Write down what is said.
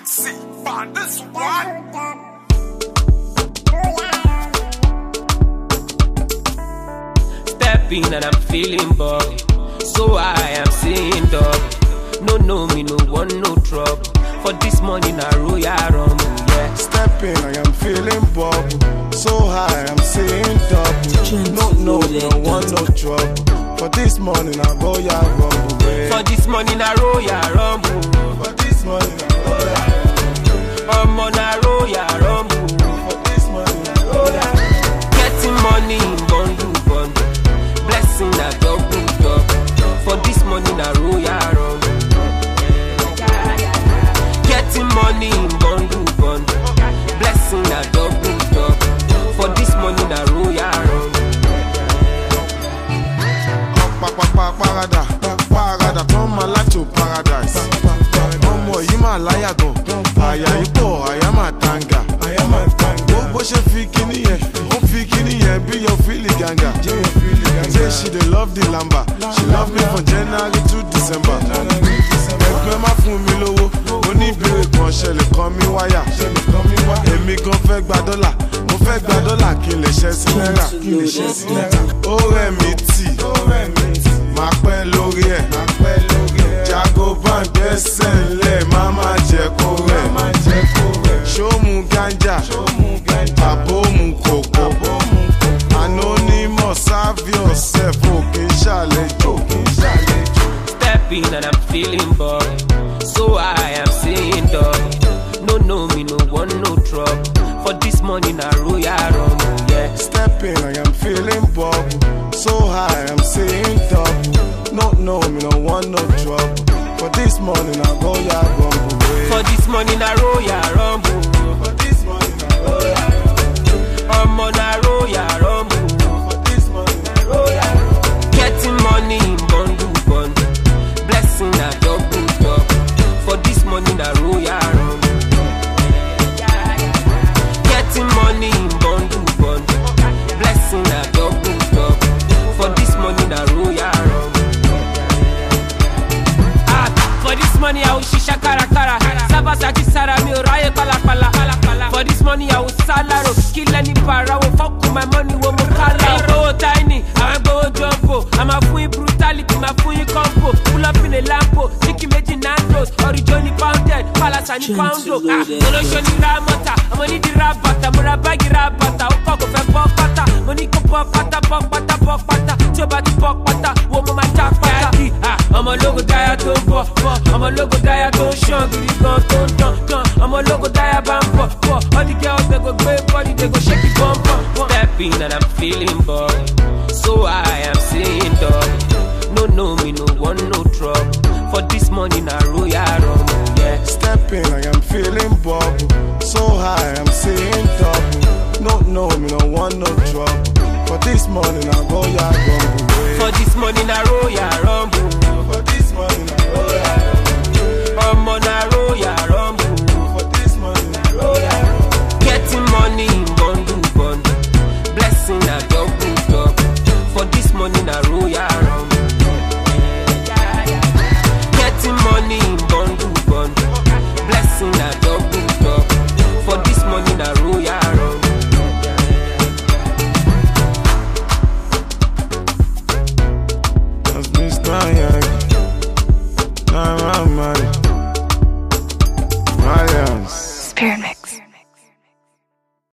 Maxi, find this one. Step in and I'm feeling buggy, so I am seeing dog. No, me no want no trouble. For this money na Royal Rumble, yeah. Step in, I am feeling bubble. So high, I'm seeing double. No, want no trouble. For this money, na Royal Rumble. For this money na Royal Rumble. For this money, na Royal Rumble. I'm on a Royal Rumble. For this money, na Royal Rumble. Getting money in bundle. Blessing na double. For this money na Royal Rumble. Getting money in bundle. Blessing na double. For this money na Royal Rumble. Parada, turn my life to paradise. Ọmọ yìí máa láyà gan, àyà ipò, àyà máa tanga. Bó ṣe fi kíní yẹn, ó fi kíní yẹn bí yóò fílì gàngà. Say she dey love the lamba, she love me from January to December. Ẹgbẹ́ má fún mi lówó, oníbèrè kan ṣẹlẹ̀ kan mi wáyà. Èmi gan fẹ́ gba dọ́là, mo fẹ́ gba dọ́là kí n lè ṣẹ́ sí náírà. Ó rẹ̀ mí tì, máa pẹ́ lórí ẹ̀. Jago band gbẹ́sẹ̀ ńlẹ̀, má má jẹ́ kó rẹ̀. Ṣó mu ganja, àbó mu kòkó. Anonymous, serve yourself, òkè ṣàlejò. Step in and I'm feeling buggy, so I am seeing dog. No, me no want no trouble. For this money na Royal Rumble, yeah. Step in, I am feeling bubble. So high, I'm seeing double. No, me no want no trouble. For this money, na Royal Rumble. For this money na Royal Rumble. For this money, na Royal Rumble. I'm on a Royal Rumble. For this money, na Royal Rumble. Getting money in bundle. Blessing na double. For this money na Royal Rumble. Getting money in bundle. Blessing na double. For this money na Royal Rumble. For this money I will shisha kara. Sabasaki sara mi oraye pala. For this money I will salaro. Kill any para, will fuck with my money, will mo kala. Go tiny, I go jumbo. I'm a full brutality, my full combo. Pull up in a lampo, Nicky Meji Nandos, Johnny Pounded, Palace and Poundo. Solution Ramata, I'm gonna need the rabata, Murabagi rabata, Okoko fe pata, Moniko pata, Chobati pata, Womo my jack pata. I'm a logo dia to I'm a logo dia to shun, I'm a logo dia bambo. All the girls they go great body, they go shake it bum. Step in and I'm feeling buggy, so I am seeing dog. No, me no want no trouble. For this money na Royal Rumble, yeah. Step in, I am feeling bubble. So high, I'm seeing double. No, me no want no trouble. For this money, na Royal Rumble. For this money na Royal Rumble. For this money, na Royal Rumble. I'm on a Royal Rumble. For this money, na Royal Rumble. Getting money in bundle. Blessing na double. For this money na Royal Rumble. Getting money in bundle. Blessing na double. For this money na Royal Rumble. That's Mr. Young. Nah, my money. Millions. Spirit Mix.